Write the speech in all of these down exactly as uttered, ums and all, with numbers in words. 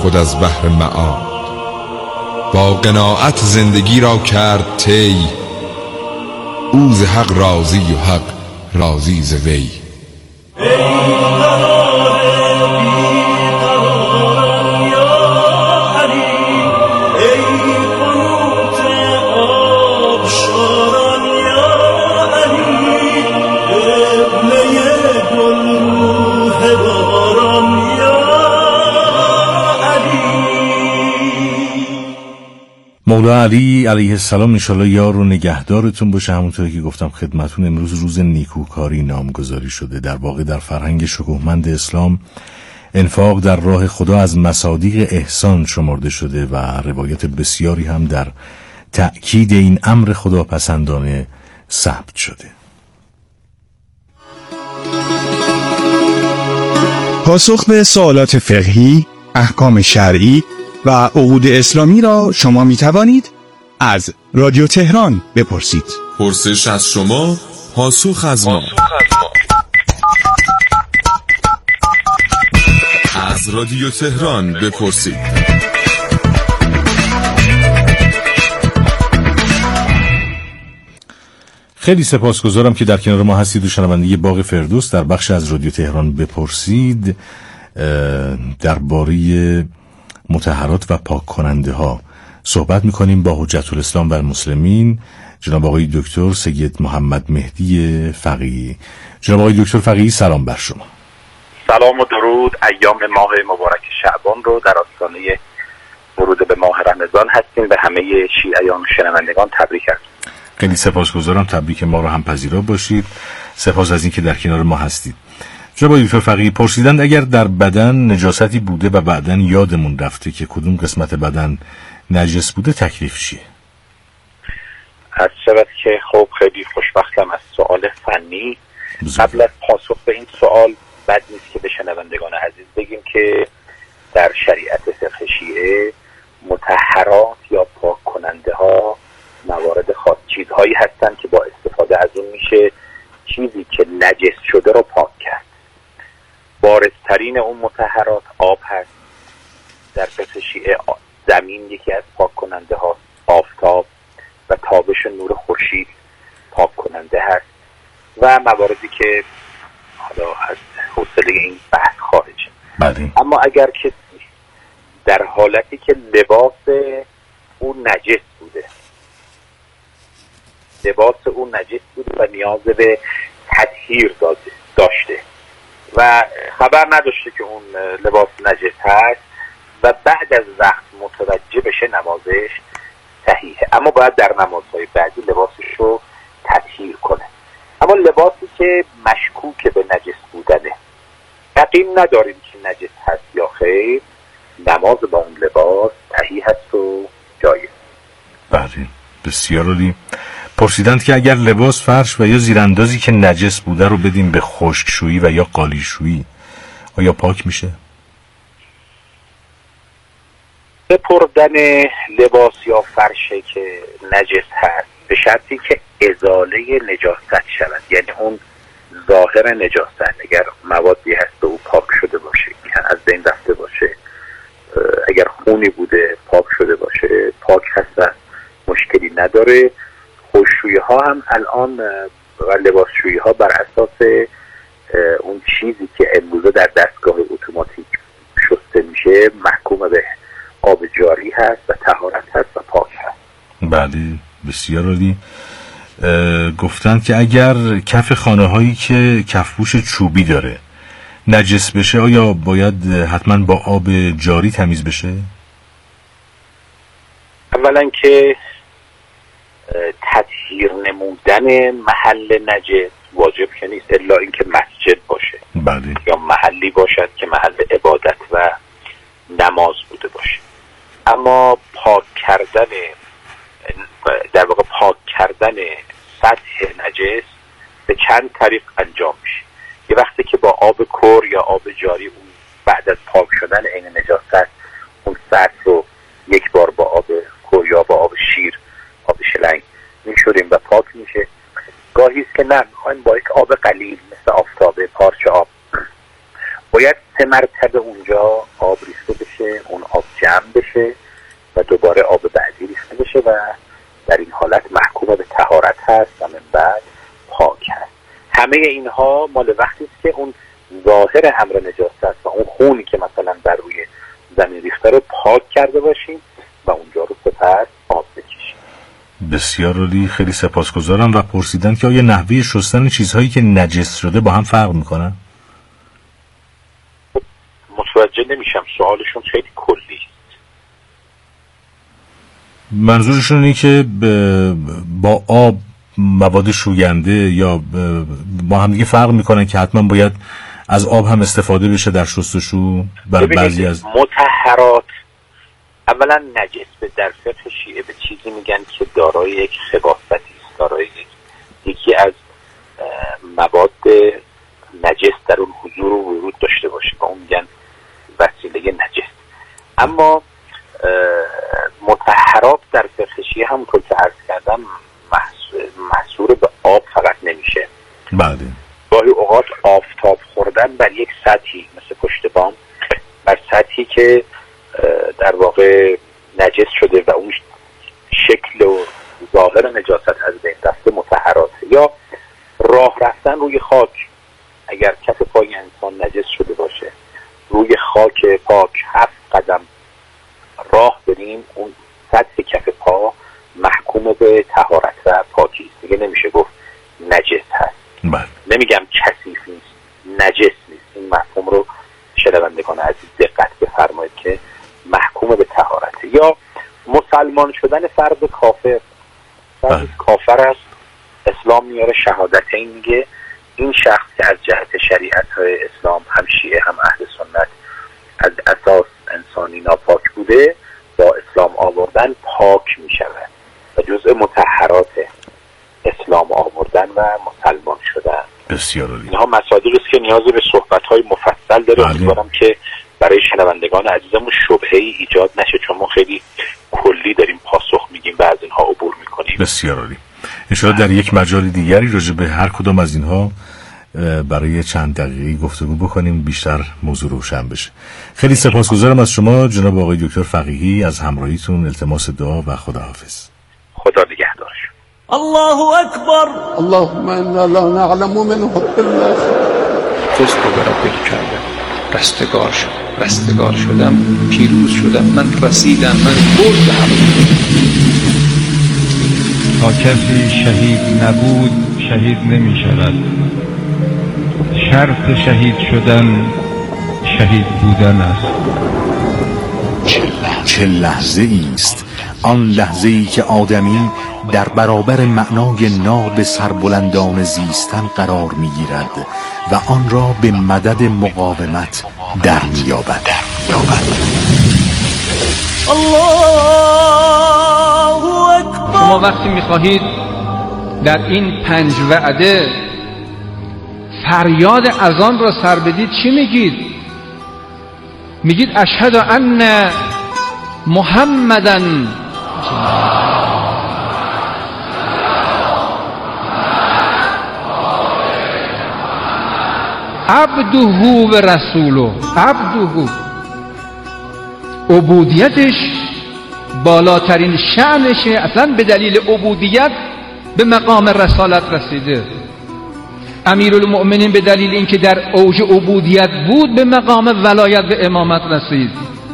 خود از بحر معاد. با قناعت زندگی را کرد طی، او ز حق راضی و حق راضی ز وی. مولا علی علیه السلام انشالله یار و نگهدارتون باشه. همونطوری که گفتم خدمتون، امروز روز نیکوکاری نامگذاری شده. در واقع در فرهنگ شکوهمند اسلام انفاق در راه خدا از مصادیق احسان شمرده شده و روایت بسیاری هم در تأکید این امر خداپسندانه ثبت شده. پاسخ به سوالات فقهی، احکام شرعی و عقود اسلامی را شما می توانید از رادیو تهران بپرسید. پرسش از شما، پاسخ از ما. از رادیو تهران بپرسید. خیلی سپاسگزارم که در کنار ما هستید و شنونده باغ فردوس در بخش از رادیو تهران بپرسید درباره مطهرات و پاک کننده ها صحبت میکنیم با حجت الاسلام و المسلمین جناب آقای دکتر سید محمد مهدی فقیهی. جناب آقای دکتر فقیهی سلام بر شما. سلام و درود. ایام ماه مبارک شعبان رو در آستانه ورود به ماه رمضان هستیم. به همه شیعیان و شنوندگان تبریک هستیم. خیلی سپاسگزارم. تبریک ما رو هم پذیرا باشید. سپاس از این که در کنار ما هستید. جناب دکتر فقیهی پرسیدند اگر در بدن نجاستی بوده و بعداً یادمون رفته که کدوم قسمت بدن نجس بوده، تکلیف چیه؟ از شبت که خب خیلی خوشبختم از سوال فنی. قبل از پاسخ به این سوال بد نیست که به شنوندگان عزیز بگیم که در شریعت فقه شیعه مطهرات یا پاک کننده ها موارد خاص چیزهایی هستند که با استفاده از اون میشه چیزی که نجس شده رو پاک کرد. بارزترین اون مطهرات آب هست. در فقه شیعه زمین یکی از پاک کننده هاست، آفتاب و تابش نور خورشید پاک کننده هست و مواردی که حالا از حوصله این بحث خارجه. بله. اما اگر کسی در حالتی که لباس اون نجس بوده لباس اون نجس بوده و نیاز به تطهیر داشته و خبر نداشته که اون لباس نجس هست و بعد از وقت متوجه بشه، نمازش صحیحه، اما باید در نمازهای بعدی لباسش رو تطهیر کنه. اما لباسی که مشکوک به نجس بودنه، یقین نداریم که نجس هست یا خیر، نماز با اون لباس صحیح هست و جایز. بله، بسیار عالی. پرسیدند که اگر لباس، فرش و یا زیراندازی که نجس بوده رو بدیم به خشکشویی و یا قالیشویی، آیا پاک میشه؟ سپردن لباس یا فرشه که نجس هست به شرطی که ازاله نجاست شود، یعنی اون ظاهر نجاست اگر موادی هست به او پاک شده باشه، یعنی از بین رفته باشه، اگر خونی بوده پاک شده باشه، پاک هست و مشکلی نداره. خشکشویی ها هم الان و لباسشویی ها بر اساس اون چیزی که امروزه در دستگاه اتوماتیک شسته میشه محکوم به آب جاری هست و طهارت هست و پاک هست. بله، بسیار عالی. گفتند که اگر کف خانه هایی که کفپوش چوبی داره نجس بشه، آیا باید حتما با آب جاری تمیز بشه؟ اولا که تطهیر نمودن محل نجس واجب که نیست، الا اینکه مسجد باشه. بله. یا محلی باشد که محل عبادت و نماز بوده باشه. اما پاک کردن، در واقع پاک کردن سطح نجس به چند طریق انجام میشه. یه وقتی که با آب کور یا آب جاری اون بعد از پاک شدن عین نجاست اون سطح رو یک بار با آب کور یا با آب شیر، آب شلنگ میشوریم و پاک میشه. گاهی است که نه، میخوایم با یک آب قلیل مثل آفتابه، پارچه آب، باید سه مرتبه اونجا آب ریخته بشه، اون آب جمع بشه و دوباره آب بعدی ریخته بشه و در این حالت محکوم به طهارت هست و من بعد پاک هست. همه اینها مال وقتی است که اون ظاهر امر نجاست است و اون خونی که مثلا بر روی زمین ریخته رو پاک کرده باشیم و اونجا رو سپس آب بکشیم. بسیار عالی، خیلی سپاسگزارم. و پرسیدن که آیا نحوه شستن چیزهایی که نجس شده با هم فرق میکنن؟ متوجه نمیشم، سوالشون خیلی کلی است. منظورشون اینه که با آب مواد شوینده یا با هم دیگه فرق میکنن که حتما باید از آب هم استفاده بشه در شستشو برای بعضی از مطهرات. اولا نجس به در فقه شیعه به چیزی میگن که دارای یک خباثتی است، دارای یک یکی از مواد نجس در اون حضور و ورود داشته باشه و اون میگن وسیله نجس. اما مطهرات در فقه شیعه همونطور که عرض کردم محصور به آب فقط نمیشه. بله. گاهی اوقات آفتاب خوردن بر یک سطحی مثل پشت بام، بر سطحی که در واقع نجس شده و اون شکل و ظاهر نجاست از بین رفته مطهراته. یا راه رفتن روی خاک، اگر کف پای انسان نجس شده باشه روی خاک پاک هفت قدم راه بریم، اون سطح کف پا محکوم به طهارت و پاکی است، دیگه نمیشه گفت نجس هست. بله. نمیگم کثیف نیست، نجس نیست. این مفهوم رو شنوندگان عزیز دقت بفرمایید که محکوم به طهارت. یا مسلمان شدن فرد کافر، فرد کافر است، اسلام میاره شهادتین، میگه این شخص که از جهت شریعت های اسلام هم شیعه هم اهل سنت از اساس انسانی ناپاک بوده، با اسلام آوردن پاک میشود و جزء مطهرات اسلام آوردن و مسلمان شدن. بسیار عالی. اینها مصادیقی است که نیاز به صحبت‌های مفصل داره. امیدوارم که برای شنوندگان عزیزمون شبهه‌ای ایجاد نشه، چون ما خیلی کلی داریم پاسخ میگیم و از اینها عبور میکنیم. بسیار عالی. ان شاء الله در یک مجال دیگری راجع به هر کدام از اینها برای چند دقیقه‌ای گفتگو بکنیم، بیشتر موضوع روشن بشه. خیلی سپاسگزارم از شما جناب آقای دکتر فقیهی از همراهیتون. التماس دعا و خداحافظ. خدا نگهدارش. الله اکبر. اللهم انا لا نعلم منه الا جز تو برابر کردم، رستگار شدم، رستگار شدم، پیروز شدم، من رسیدم، من بردم. تا کسی شهید نبود شهید نمی شود. شرط شهید شدن شهید بودن است. چه لحظه ایست آن لحظه ای که آدمی در برابر معنای ناب سربلندان زیستن قرار می گیرد و آن را به مدد مقاومت در می یابد. الله اکبر. شما وقتی می خواهید در این پنج وعده فریاد اذان را سر بدید چی میگید؟ میگید اشهد ان محمدن عبده و رسوله. عبده عبودیتش بالاترین شأنشه، اصلا به دلیل عبودیت به مقام رسالت رسیده. امیرالمؤمنین به دلیل اینکه در اوج عبودیت بود به مقام ولایت و امامت رسید.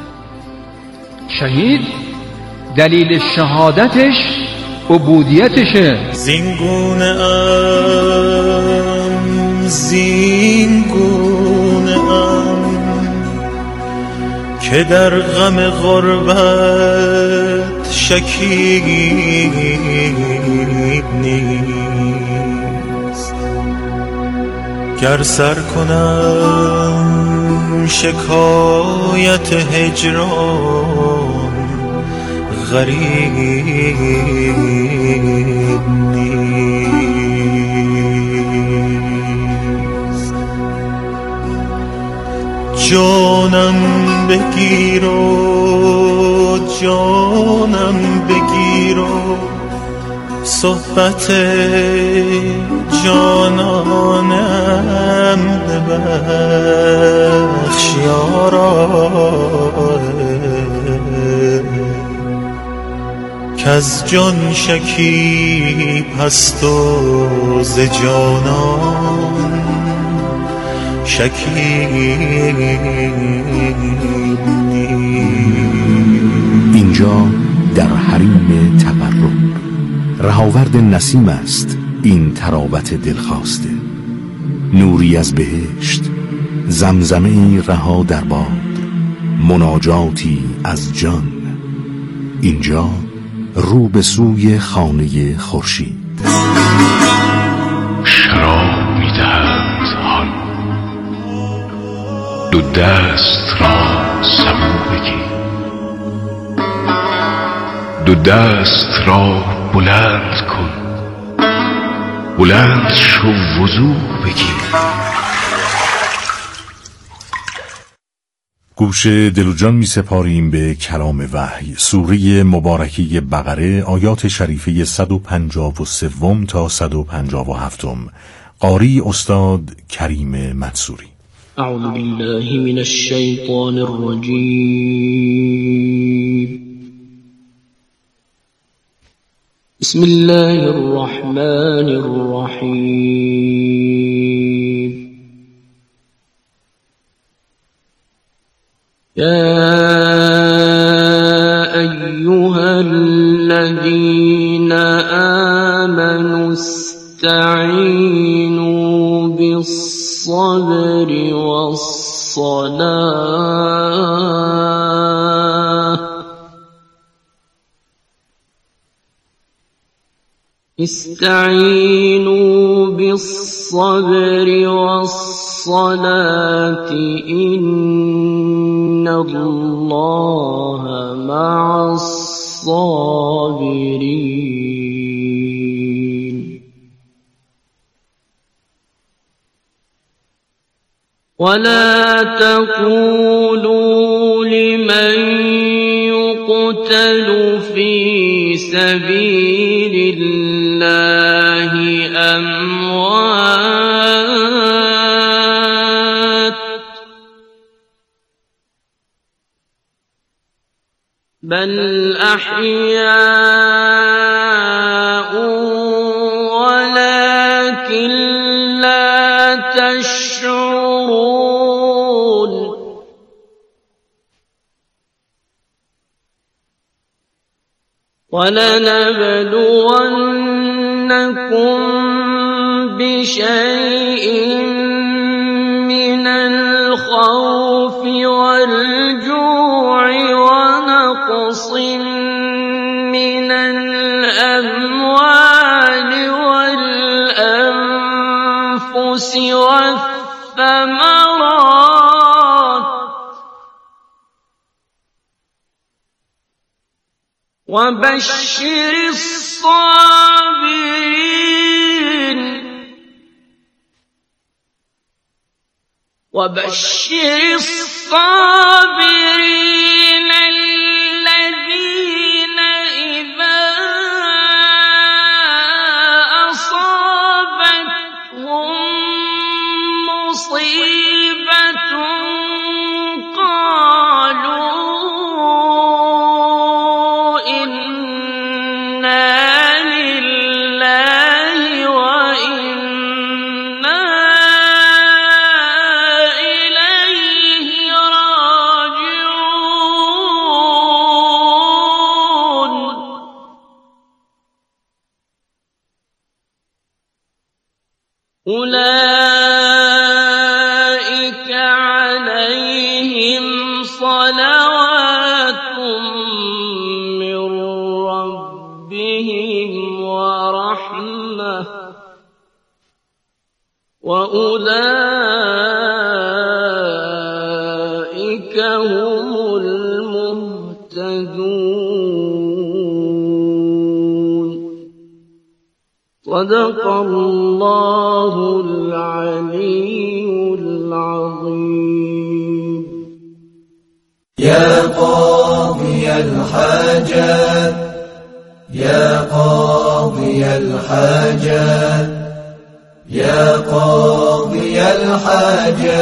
شهید دلیل شهادتش عبودیتشه. زینگونه ام زینگونه ام که در غم غربت شکیب نیست. گر سر کنم شکایت هجران غریب نیست. جانم بگیر و جانم بگیر و صحبت جانانم ببخش یارا. کز جان شکیب هست و ز جانان شکیب نیست. اینجا در حریم تقرب رهاورد نسیم است این تراوت دلخواسته، نوری از بهشت، زمزمه‌ای رها در باد، مناجاتی از جان. اینجا رو به سوی خانه خورشید. شراب می‌دهند حال، دو دست را سبو بگیر، دو دست را بلند کن، بلند شو وضو بگیر. گوش دل و جان می سپاریم به کلام وحی، سوره مبارکه بقره، آیات شریفه صد و پنجاه و سه تا صد و پنجاه و هفت. قاری استاد کریم منصوری. اعوذ بالله من الشیطان الرجیم. بسم الله الرحمن الرحیم. يا أيها الذين آمنوا استعينوا بالصبر والصلاة استعينوا بالصبر والصلاة إن الله مع الصابرين. ولا تقولوا لمن يقتل في سبيل الله أموات بل أحياء ولكن لا تشعرون. ولنبلونكم بشيء من الخوف والجوع ونقص من الأموال والأنفس والثمرات وبشر الصابرين وبشر الصابرين الذين إذا أصابتهم مصيبة قالوا إنا لله وإنا إليه راجعون. أولئك عليهم صلوات من ربهم ورحمة وأولئك هم المهتدون. صدق الله العلي العظيم. يا قاضي الحاجات يا قاضي الحاجات يا قاضي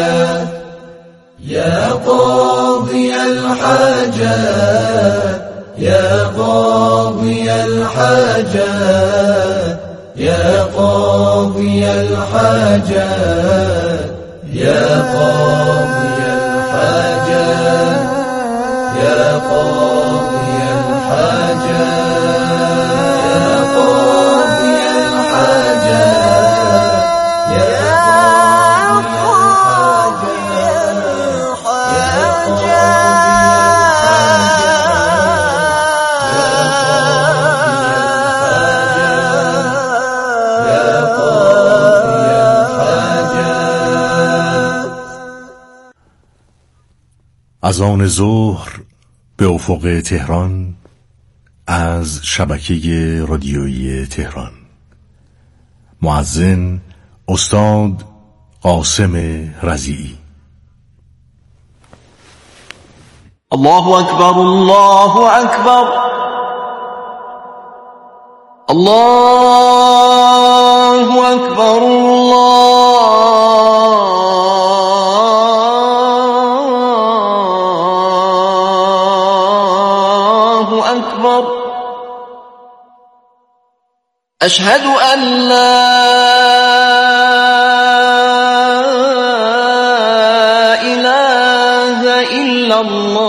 الحاجات يا قاضي الحاجات يا قاضي الحاجات يا قاضي الحاجات يا قاضي الحاجات يا قاضي الحاجات يا قاضي الحاجات يا از آن ظهر به افق تهران از شبکه رادیویی تهران. مؤذن استاد قاسم رضیعی. الله اکبر الله اکبر الله اکبر الله اکبر اشهد ان لا اله الا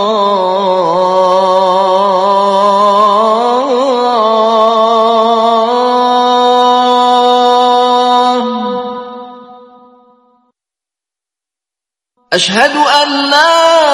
الله اشهد ان لا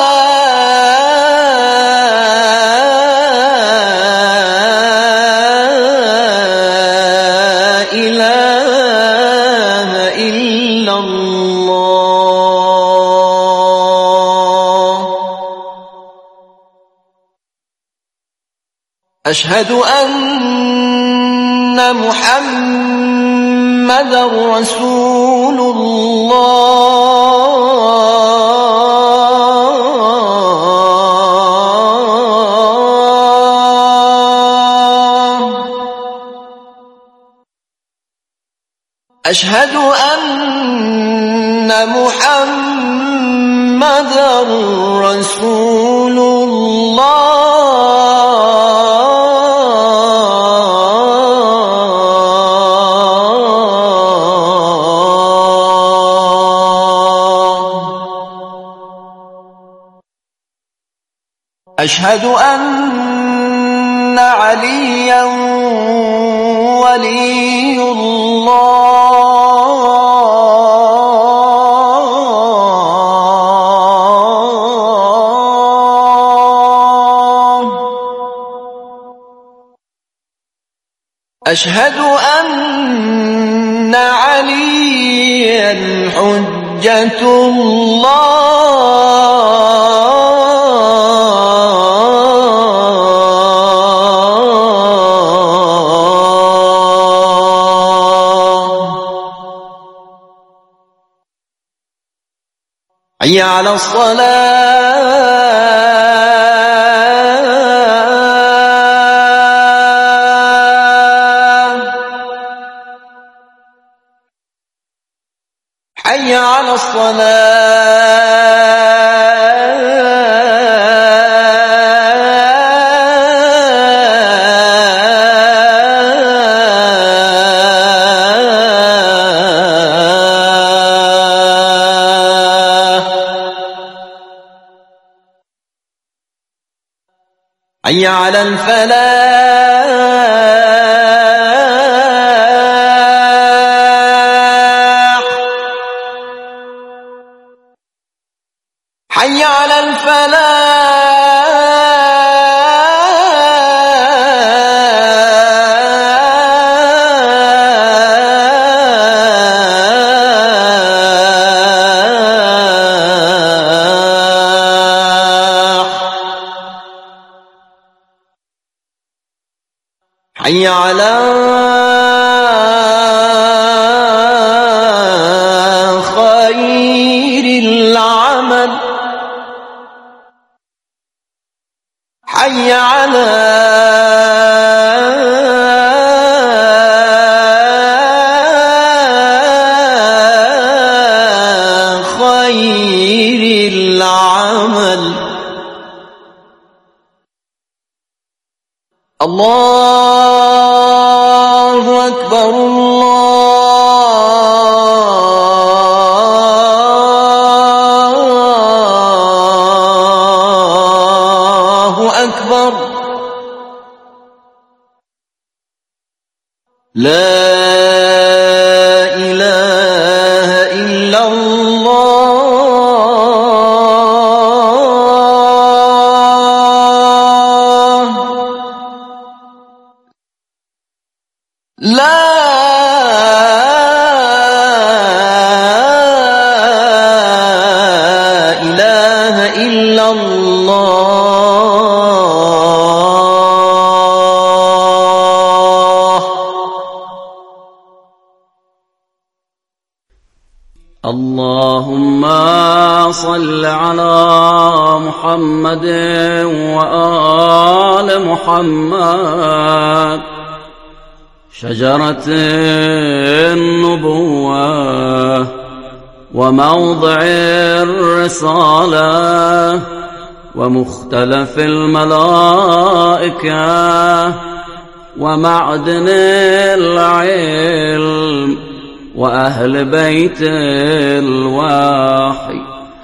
أشهد أن محمد رسول الله أشهد أن محمد رسول الله أشهد أن عليا ولي الله أشهد أن عليا حجة الله حي على الصلاة حي على حي على الفلاح حي على الفلاح حي على خير العمل حي على خير العمل الله أكبر الله أكبر لا إله إلا الله لا إله إلا الله اللهم صل على محمد وآل محمد شجرة النبوة وموضع الرسالة ومختلف الملائكة ومعدن العلم وأهل بيت الوحي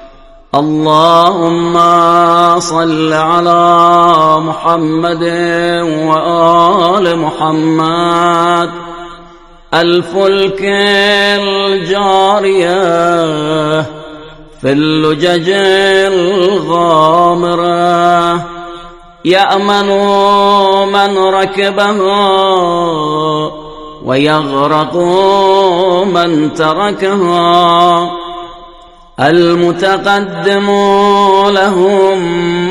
اللهم صل على محمد وآل محمد الفلك الجارية في اللجج الغامرة يأمن من ركبها ويغرق من تركها المتقدم لهم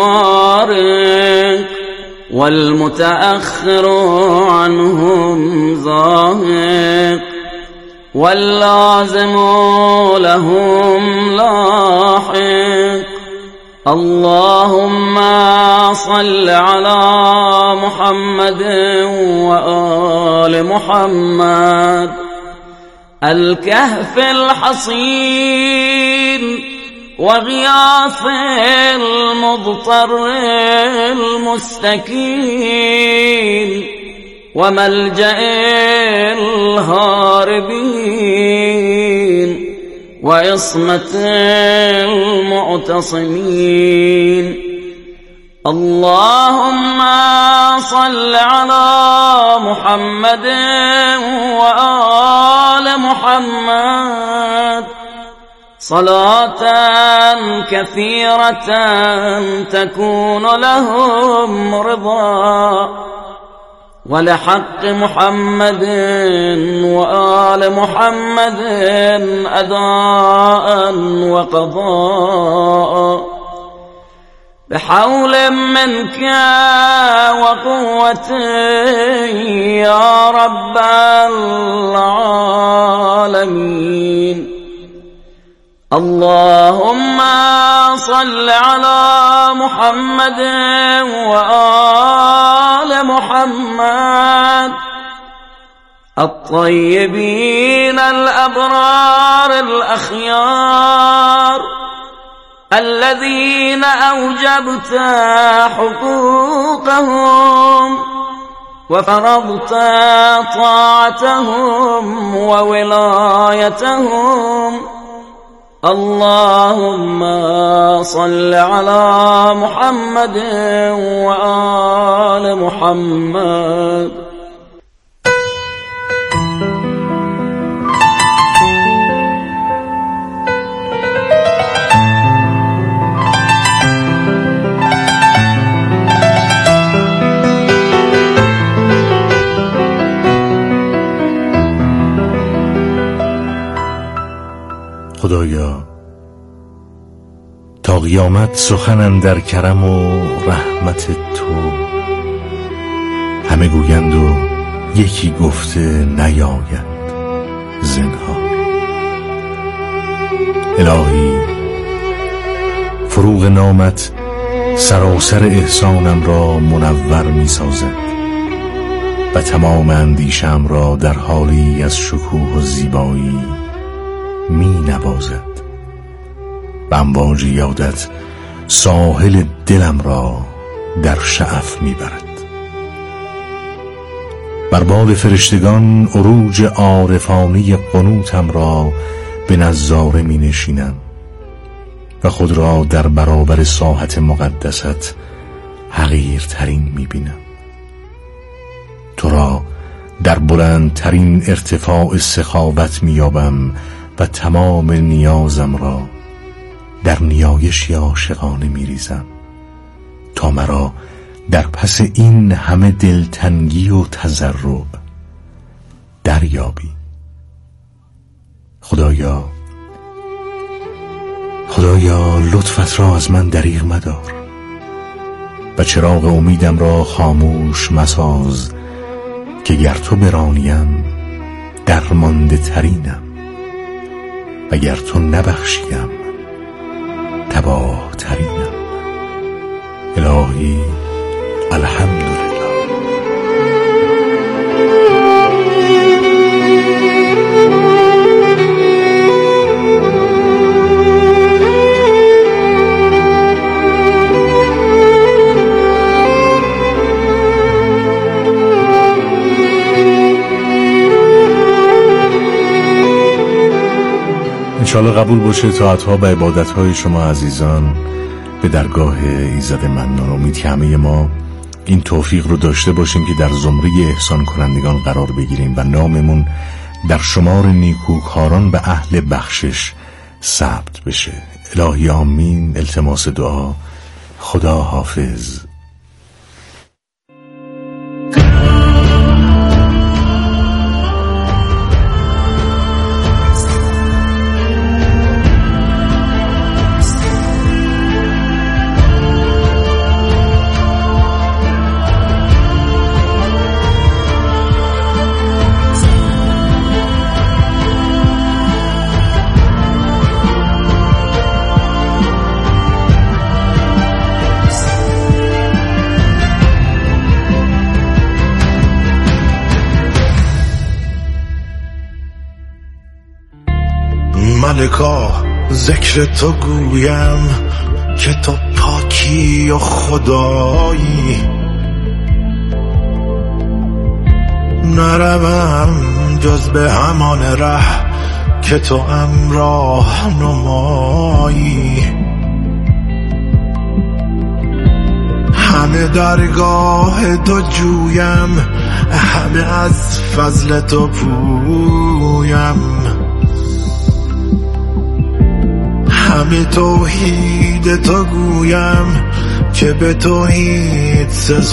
مارق والمتأخر عنهم ذاهق واللازم لهم لاحق اللهم صل على محمد وآل محمد الكهف الحصين وغياث المضطر المستكين وملجأ الهاربين وعصمة المعتصمين اللهم صل على محمد وآل محمد صلاة كثيرة تكون لهم رضا ولحق محمد وآل محمد أداء وقضاء بحول منك وقوة يا رب العالمين اللهم صل على محمد وآل محمد الطيبين الأبرار الأخيار الذين أوجبت حقوقهم وفرضت طاعتهم وولايتهم اللهم صل على محمد وآل محمد خدایا تا قیامت سخن در کرم و رحمت تو همه گویند و یکی گفته نیاید زنهار الهی فروغ نامت سراسر احسانم را منور می سازد و تمام اندیشم را در حالی از شکوه و زیبایی می نوازد و امواج یادت ساحل دلم را در شعف می برد بر بال فرشتگان عروج عارفانه قنوتم را به نظاره می نشینم و خود را در برابر ساحت مقدست حقیرترین می بینم. تو را در بلندترین ارتفاع سخاوت می یابم و تمام نیازم را در نیایشی عاشقانه می ریزم تا مرا در پس این همه دلتنگی و تضرع دریابی. خدایا خدایا لطفت را از من دریغ مدار و چراغ امیدم را خاموش مساز که گر تو برانیم درمانده ترینم و گر تو نبخشیم تباه ترینم. الهی الحمدلله. انشاءالله قبول باشه طاعت‌ها و عبادت‌های شما عزیزان به درگاه ایزد منان. امید که همه ما این توفیق رو داشته باشیم که در زمره احسان کنندگان قرار بگیریم و ناممون در شمار نیکوکاران و اهل بخشش ثبت بشه. الهی آمین. التماس دعا. خدا حافظ. ملکا ذکر تو گویم که تو پاکی و خدایی، نروم جز به همان ره که تو امراه نمایی. همه درگاه تو جویم، همه از فضل تو پویم، همه توحید تو گویم که به توحید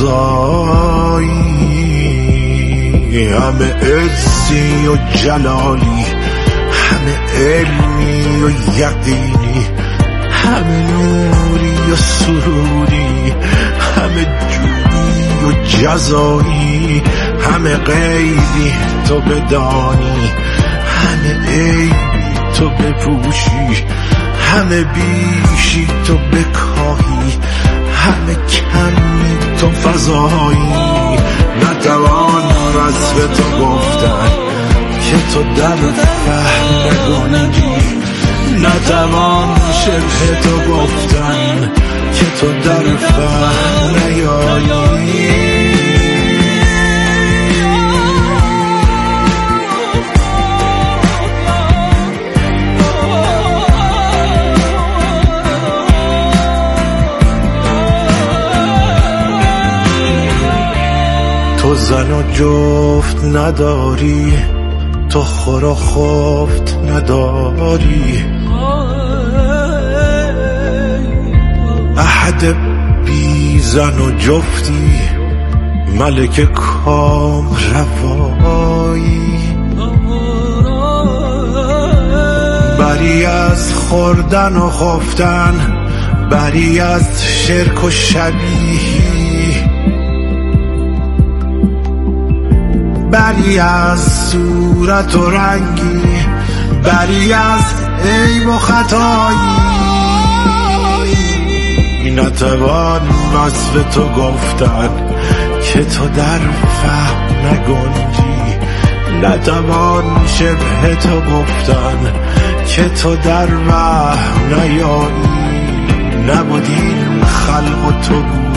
سزایی. همه عزی و جلالی، همه علمی و یقینی، همه نوری و سروری، همه جودی و جزایی، همه غیبی تو بدانی، همه عیبی تو بپوشی، همه بیشی تو بکاهی، همه کمی تو فضایی. نتوان وصف تو گفتن که تو در فهم نگنجی، نتوان شبه تو گفتن که تو در فهم نیایی. تو زن و جفت نداری، تو خور و خفت نداری، احد بی زن و جفتی، ملک کام روایی. بری از خوردن و خفتن، بری از شرک و شبیهی، بری از صورت و رنگی، بری از عیب و خطایی. نتوان وصف تو گفتن که تو در فهم نگنجی، نتوان شبه تو گفتن که تو در وهم نیایی. نبودین خلق و تو بود